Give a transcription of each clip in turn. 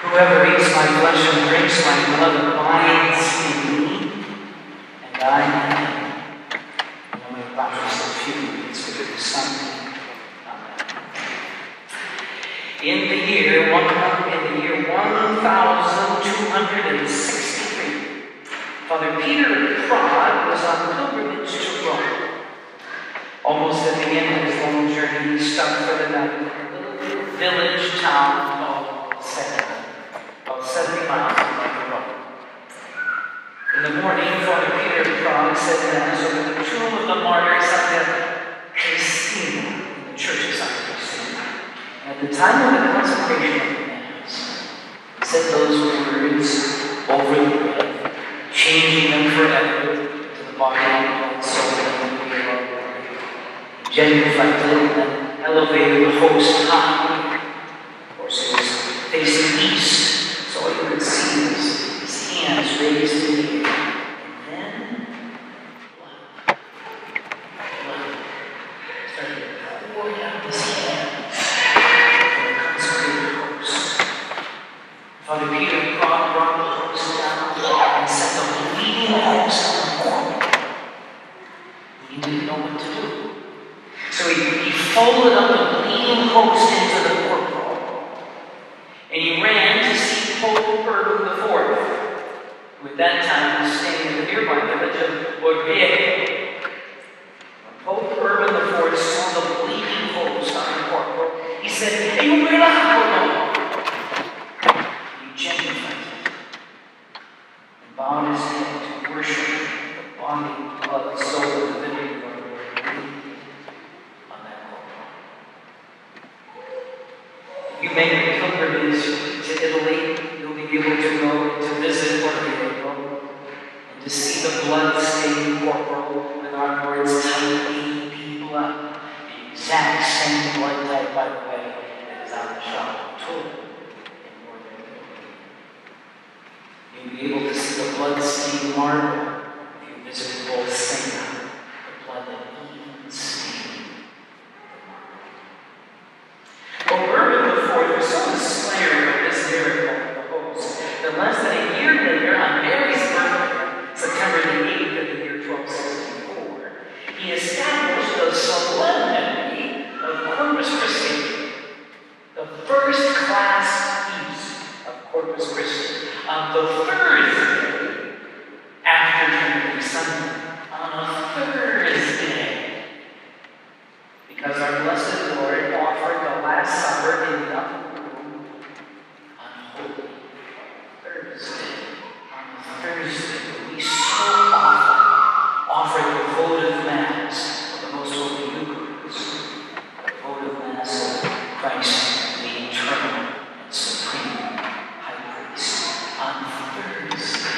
Whoever eats my flesh and drinks my blood abides in me, and I in him. In the name of the Father, and of the Son, and of the Spirit. Amen. In the year 1263, Father Peter Prague was on pilgrimage to Rome. Almost at the end of his long journey, he stopped for the night in a little village town called Sedna, about 70 miles from Rome. In the morning, Father Peter Prague said Mass over the tomb of the martyr Santa Cristina in the church of Santa Cristina. And at the time of the consecration of the Mass, he said those words over the bread, changing them forever to the body and soul and the will. Genuflected and elevated the host high. Of course, he was facing east, so all you could see was his hands raised in the air. And then, blood started to pour down his hands from the consecrated host. Father Peter brought the host down and set the bleeding host on the corner. He didn't know what to do. So he folded up the bleeding host into the corporal, and he ran to see Pope Urban IV, who at that time was staying in the nearby village of Orvieto. When Pope Urban IV saw the bleeding host on the corporal, he said, "Hey, you bring it up, He genuflected and bowed his head to worship the body, blood, soul, and divinity of our Lord. You make a pilgrimage to Italy, you'll be able to go to visit Orvieto and to see the blood-stained corporal with our Lord's tightly blood, the exact same blood type, by the way, that is on the shop of Turin in northern Italy. You'll be able to see the blood-stained marble if you visit Bolsena, the blood that even stained the marble. Well, Urban IV was so inspired by this miracle of the host that less than a year later, on Mary's birthday, September the 8th of the year 1264, he established the solemnity of Corpus Christi, the first-class feast of Corpus Christi, on the Thursday after Trinity Sunday, on a Thursday, because our blessed Lord offered the Last Supper in the upper room on Holy Thursday. On Thursday, we so often offer the votive Mass of the Most Holy Eucharist, the votive Mass of Christ, the eternal and supreme High Priest, on Thursday.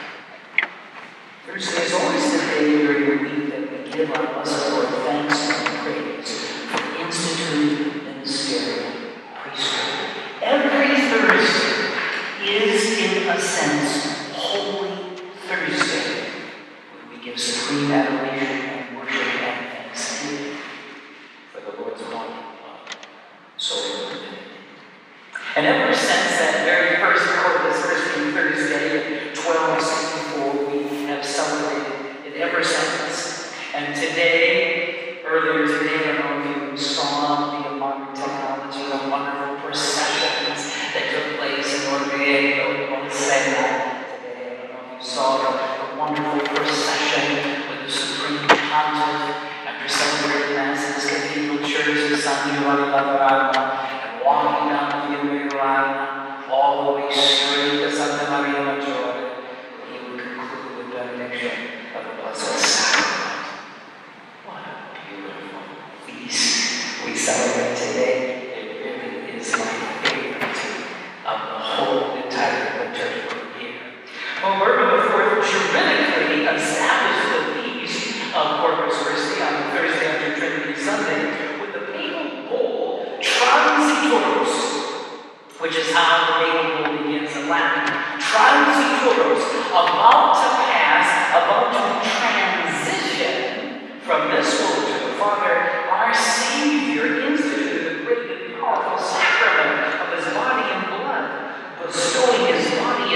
Thursday is always the day during the week that we give our blessed Lord thanks and praise for instituted ministerial priesthood. Every Thursday is, in a sense, Holy Thursday, when we give supreme adoration and worship and thanksgiving for the Lord's body, blood, soul, and divinity. And ever since that very first Corpus Christi Thursday in 1264, we have celebrated it ever since. And today, earlier today, I don't know if you saw via modern technology the wonderful processions that took place in Orvieto and Bolsena today. I don't know if you saw the wonderful procession with the Supreme Pontiff after celebrating Mass in this Cathedral Church of San Giovanni Laterano and walking down the Via Mayorana all the way straight to Santa Maria Maggiore. He would conclude with benediction of the Blessed Sacrament. What a beautiful feast we celebrate today. It really is my favorite of the whole entire liturgical year. Well, Urban IV juridically established the feast of Corpus Christi on Thursday after Trinity Sunday with the papal bull Transitoros, which is how the papal bull begins in Latin. Transitoros, about to transition from this world to the Father, our Savior instituted the great and powerful sacrament of his body and blood, the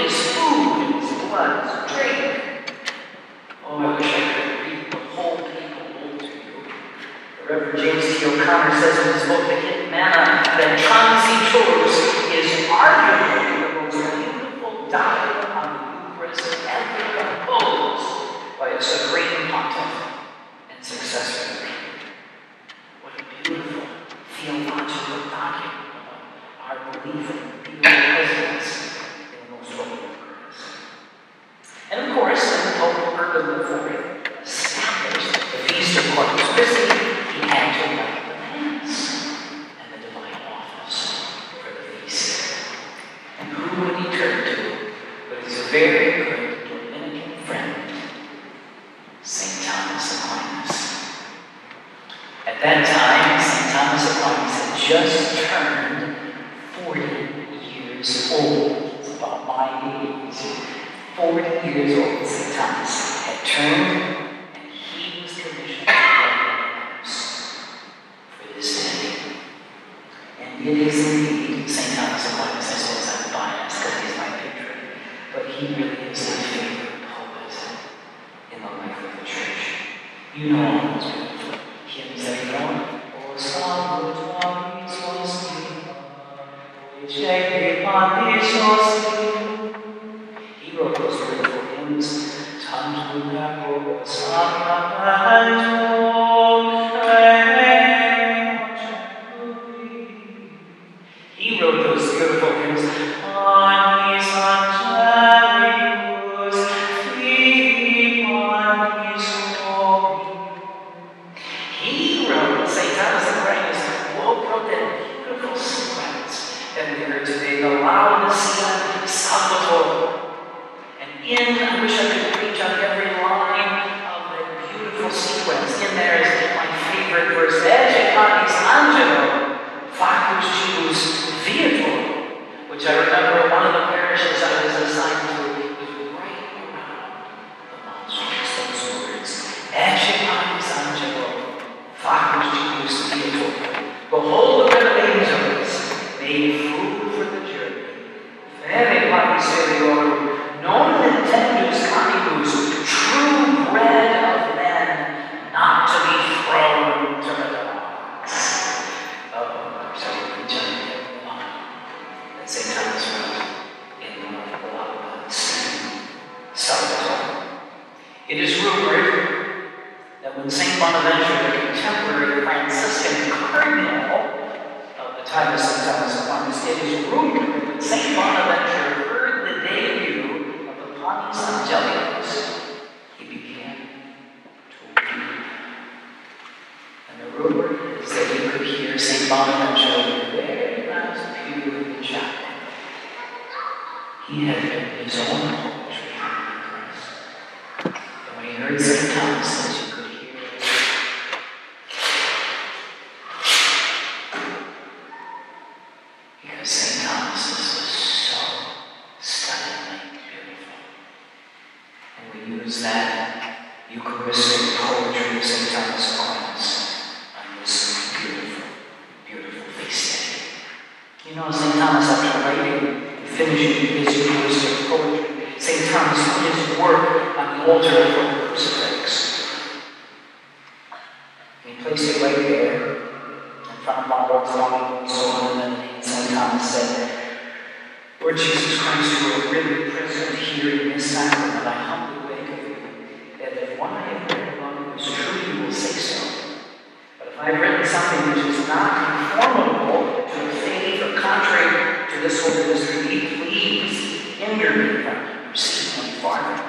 his food and his blood, his drink. Oh, I wish I could read the whole people to you. The Reverend James T. O'Connor says in his book, The Hidden Manna, that Tanzi Tours is arguably the most beautiful diet on the Eucharist ever composed by a supreme pontiff and successor. What a beautiful theological document about our belief in the presence in the most holy Eucharist. And of course, when Pope Urban IV established the Feast of Corpus Christi, he had to write the Mass and the Divine Office for the feast. And who would he turn to but his very good Dominican friend, St. Thomas Aquinas. At that time, St. Thomas Aquinas had just turned 40 years old. It's about my age. 40 years old, St. Thomas had turned, and he was commissioned to write the Mass for this day. And it is indeed St. Thomas Aquinas. I suppose I'm biased because he's my patron, but he really is my favorite poet in the life of the Church. You know all those beautiful hymns that are going. O Salve Tuavis Hosti, he wrote those beautiful hymns. Tantum capo sacramentum. He wrote those beautiful hymns. Anis angelibus filii panis mori. He wrote, St. Thomas Aquinas, wrote that beautiful sequence that we heard today, the Laudacia Salvator. And I wish I could preach on every line of that beautiful sequence. In there is my favorite verse, Ecce panis angelo, factus Jews viator, which I remember one of the parishes I was assigned to was right around the monstrance, those words. Ecce panis angelo, factus Jews viator. Behold the bread of angels, made food for the journey. Vere panis seriorum, non intendus canibus, true bread of men, not to be thrown to the dogs. So we're preaching that St. Thomas wrote in the Laudacia Salvator. It is rumored that when St. Bonaventure, the contemporary Franciscan cardinal of the time of St. Thomas Aquinas, it is rumored that St. Bonaventure heard the debut of the Panis Angelicus, he began to weep. And the rumor is that he could hear St. Bonaventure in the very last pew in the chapel. He had written his own poetry on the Eucharist. And when he heard St. Thomas, as you could hear it, because St. Thomas's was so stunningly beautiful. And we use that Eucharistic poetry of St. Thomas Aquinas on this beautiful, beautiful feast day. You know, St. Thomas, after writing and finishing his Eucharistic poetry, St. Thomas put his work on the altar of the crucifix. And he placed it right there in front of our Lord's body and so on. And then St. Thomas said, Lord Jesus Christ, you are really present here in this sacrament. I humbly beg of you that if what I have written about it is true, you will say so. But if I have written something which is not conformable to the faith or contrary to this holy mystery, please hinder me from proceeding any farther.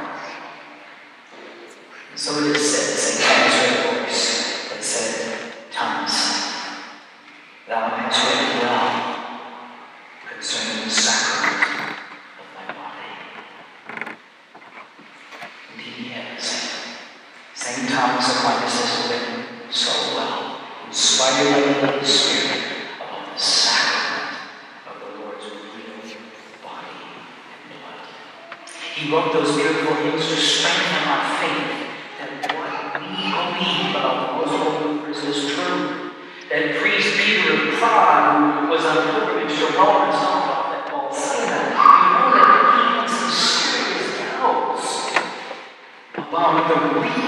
And so it is said, St. Thomas heard a voice that said, Thomas, thou hast written well concerning the sacrament of thy body. Indeed he has. St. Thomas Aquinas has written so well, inspired by the Holy Spirit, about the sacrament of the Lord's real body and blood. He wrote those beautiful hymns to strengthen our faith that what we believe about the most holy Eucharist is true. That priest Peter of Prague, who was on pilgrimage to Rome and saw that Paul say that, you know that he wants to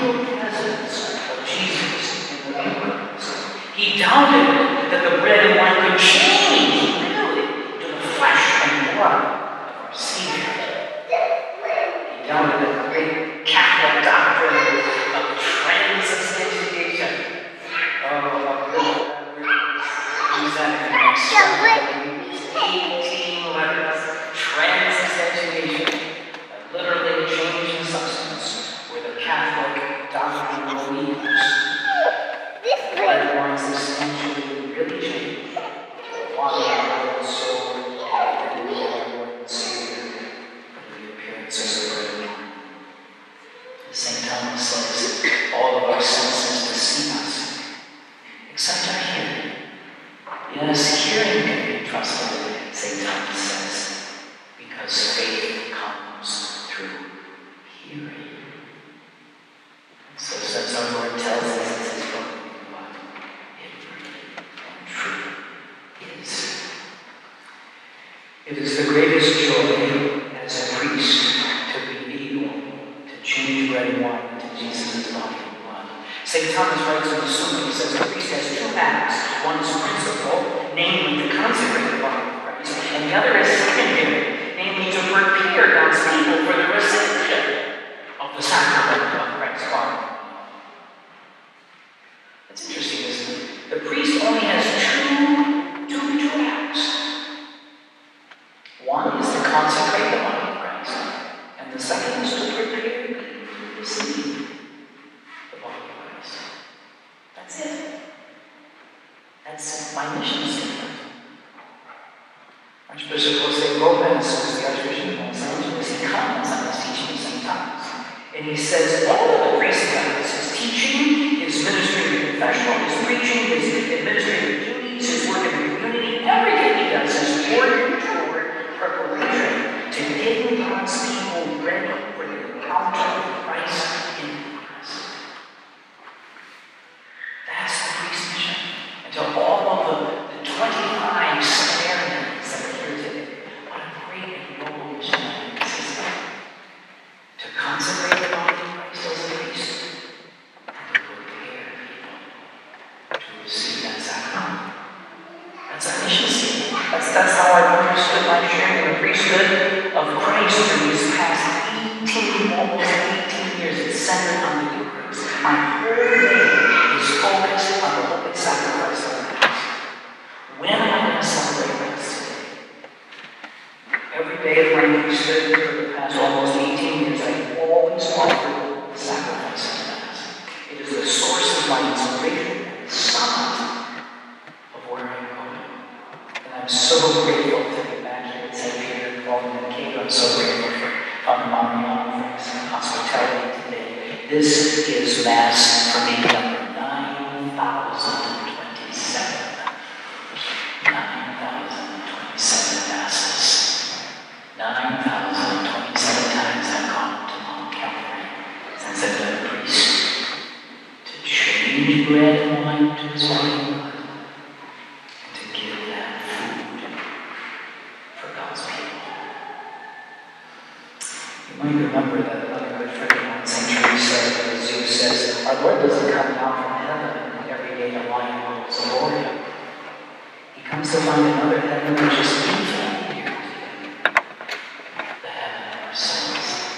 real presence of Jesus in the Eucharist. He doubted that the bread and wine could change really to the flesh and blood of our Savior. He doubted that the great Catholic doctrine of transubstantiation. Oh, how good that word is. Use that in the next chapter. 18 letters. Transubstantiation. Literally change in substance where the Catholic doctrine believes. Bread wines essentially really change. Water, our soul, and the Lord and Savior, the appearances of bread and wine. St. Thomas says, all of our senses deceive us, except our hearing. Yes, hearing can be trusted, St. Thomas says, because faith comes through hearing. So since our Lord tells us it's His book, what it really and true is. It is the greatest joy as a priest to be able to change bread and wine into Jesus' body and blood. St. Thomas writes in the Summa, he says the priest has two acts. One is principal, namely to consecrate the body of Christ, and the other is secondary, namely to prepare God's people for the reception of the sacrament of Christ's body. That's interesting, isn't it? The priest only has two acts. One is to consecrate the body of Christ, and the second is to prepare people to receive the body of Christ. That's it. That's my mission statement. Archbishop Jose Gomez, who's the Archbishop of Los Angeles, he comments on this teaching sometimes. And he says all of the priest does, his teaching, his ministry of confessional, his preaching, his administrative duties, his work in the community, everything he does is toward preparation to getting God's people ready for the encounter with Christ in the Eucharist. That's the priest's mission. And to all of the 25 Samaritans that are here today, what a great and noble mission that is. To consecrate the body of Christ as a priest and to prepare people to receive that sacrament. That's our mission statement. That's how I've understood my sharing the priesthood of Christ through these past almost 18 years. It's centered on the Eucharist. My whole day is focused on the holy sacrifice of the Mass. When am I going to celebrate Mass today? Every day of my priesthood for the past almost 18 years, I always offer the sacrifice of the Mass. It is the source of my inspiration and the summit of where I'm going. I'm so grateful to be back here at St. Peter, Paul, and Kate. I'm so grateful for Father Mariano for his hospitality today. This is Mass for me number 9,027. 9,027 Masses. 9,027 times I've gone to Mount Calvary since I've been a priest to change bread and wine to His body and blood. You might remember that another good friend of mine, St. Teresa of Zeus, says, our Lord doesn't come down from heaven every day to lie in Mount Gloria. He comes to find another heaven which is infinitely dear to Him, the heaven of our sins.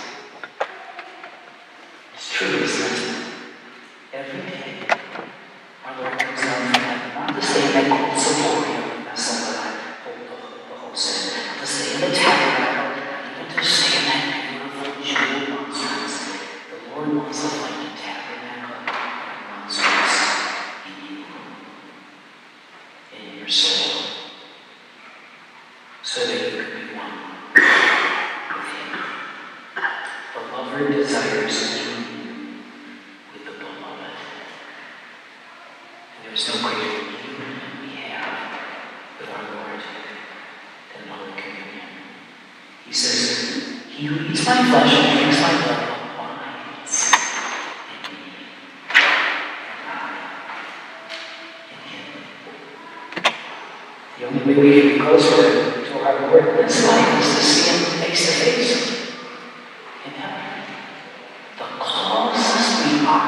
It's true, isn't it? Every day, our Lord comes down from heaven, not to stay in that cold Gloria, that's the whole sin, not to stay in the tabernacle, not even to stay in that jewel monstrance. The Lord wants to find a tabernacle and monstrance in you, in your soul, so that you can be one with Him. The lover desires union with the beloved. And there's no greater union we have with our Lord than Holy Communion. He says, He who eats my flesh and drinks my blood abides in me, and I in Him. The only way we can be closer to our Lord in this life is to see Him face to face in heaven. The closest we are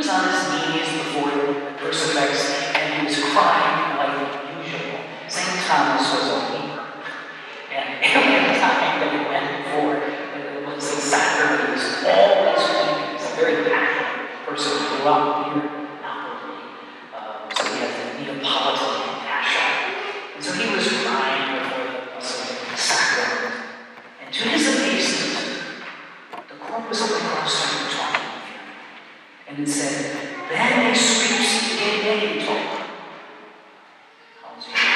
on his knees before the crucifix, and he was crying like usual. St. Thomas was a weeper. And every time that he went before the sacrament, he was always weeping. He's a very passionate person who grew up near Napoli. So he has a Neapolitan compassion. And so he was crying before the sacrament. And to his amazement, the corpus of the cross started talking with him. And it said, Bene scripsi Demeto. How's it?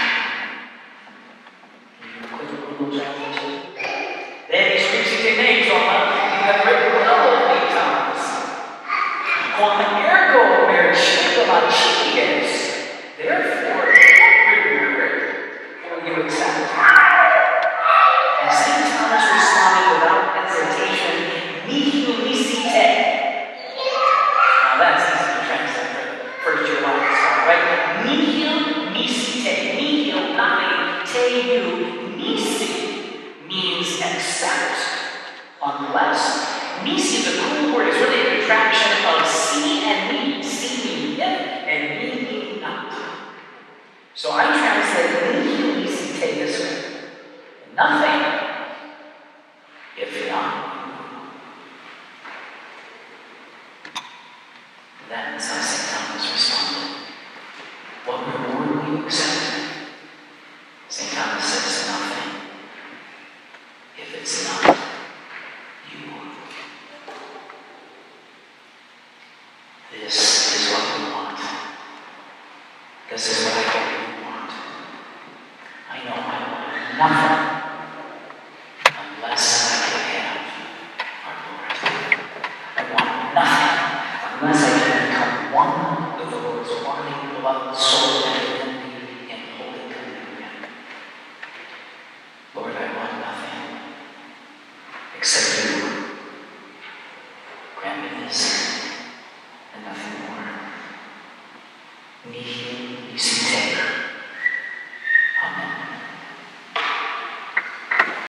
Can you quick Google translation? Bene scripsi Demeto. You have written well of me, Thomas. Quam ergo mercito lacides. Therefore, will you accept? And St. Thomas responded without hesitation, Nihil licite. Now that's easy to translate for first year Latin scholar, right? Nihil licite. Nihil, nothing. Te you, nisi, means accept, unless. Nisi, the cool word, is really a contraction of si and me. Si meaning if, and me meaning not. So I translate nihil licite this way. Nothing if not. That is how St. Thomas responded. What reward will you accept?